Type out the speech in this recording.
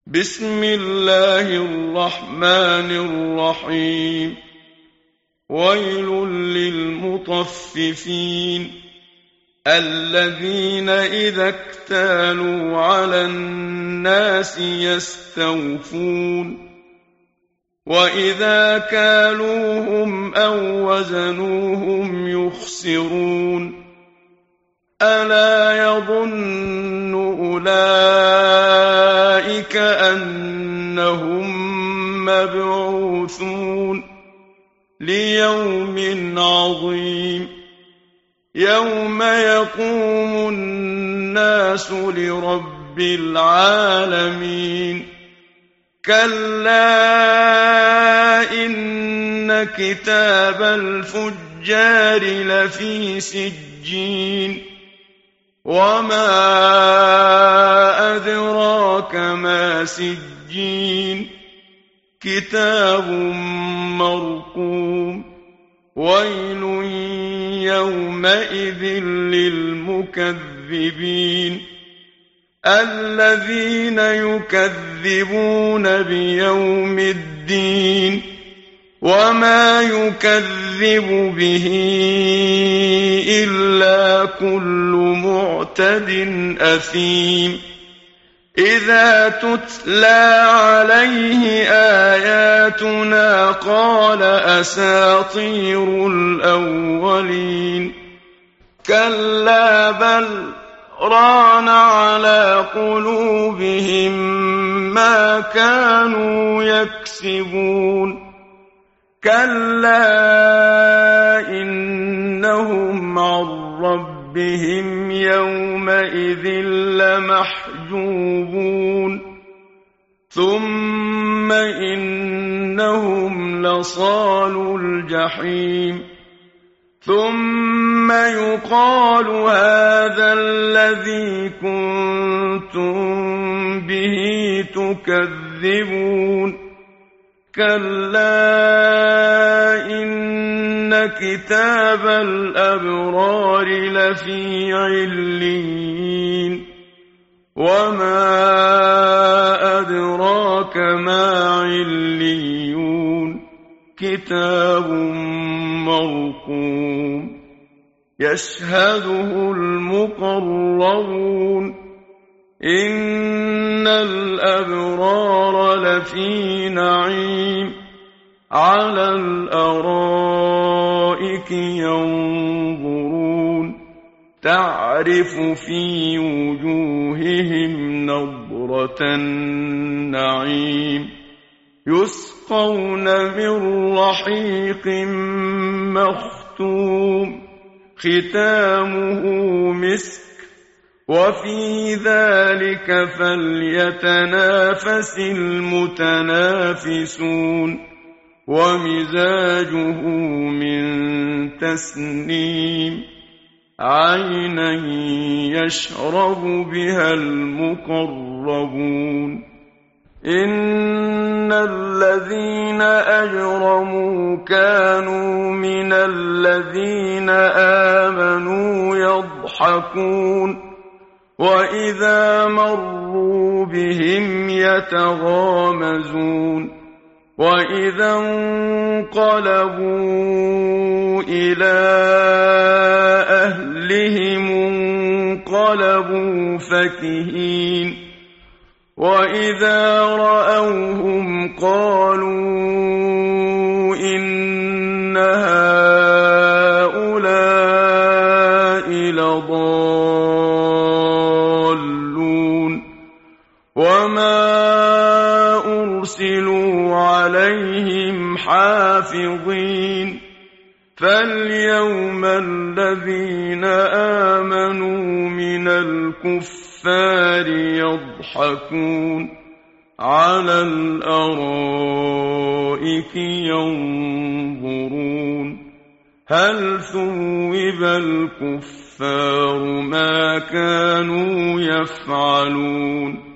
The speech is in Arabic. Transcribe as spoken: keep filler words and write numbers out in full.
بسم الله الرحمن الرحيم. ويل للمطففين الذين إذا اكتالوا على الناس يستوفون وإذا كالوهم أو وزنوهم يخسرون. ألا يظن أولئك أنهم مبعوثون ليوم عظيم يوم يقوم الناس لرب العالمين. كلا إن كتاب الفجار لفي سجين وما أدراك ما سجين كتاب مرقوم. ويل يومئذ للمكذبين الذين يكذبون بيوم الدين وما يكذب به إلا كل معتد أثيم. إذا تتلى عليه آياتنا قال أساطير الأولين. كلا بل ران على قلوبهم ما كانوا يكسبون. كلا إنهم عن ربهم يومئذ لمحجوبون ثم إنهم لصالو الجحيم. ثم يقال هذا الذي كنتم به تكذبون. كلا إن كتاب الأبرار لفي عليين وما أدراك ما عليون كتاب مرقوم يشهده المقربون. إن الأبرار لفي نعيم على الأرائك ينظرون تعرف في وجوههم نضرة النعيم يسقون من رحيق مختوم ختامه مسك وفي ذلك فليتنافس المتنافسون. ومزاجه من تسنيم عينا يشرب بها المقربون. إن الذين أجرموا كانوا من الذين آمنوا يضحكون وإذا مروا بهم يتغامزون وإذا انقلبوا إلى أهلهم انقلبوا فكهين وإذا رأوهم قالوا إن هؤلاء لضالون وما أرسلوا عليهم حافظين. فاليوم الذين آمنوا من الكفار يضحكون على الأرائك ينظرون هل ثوب الكفار ما كانوا يفعلون.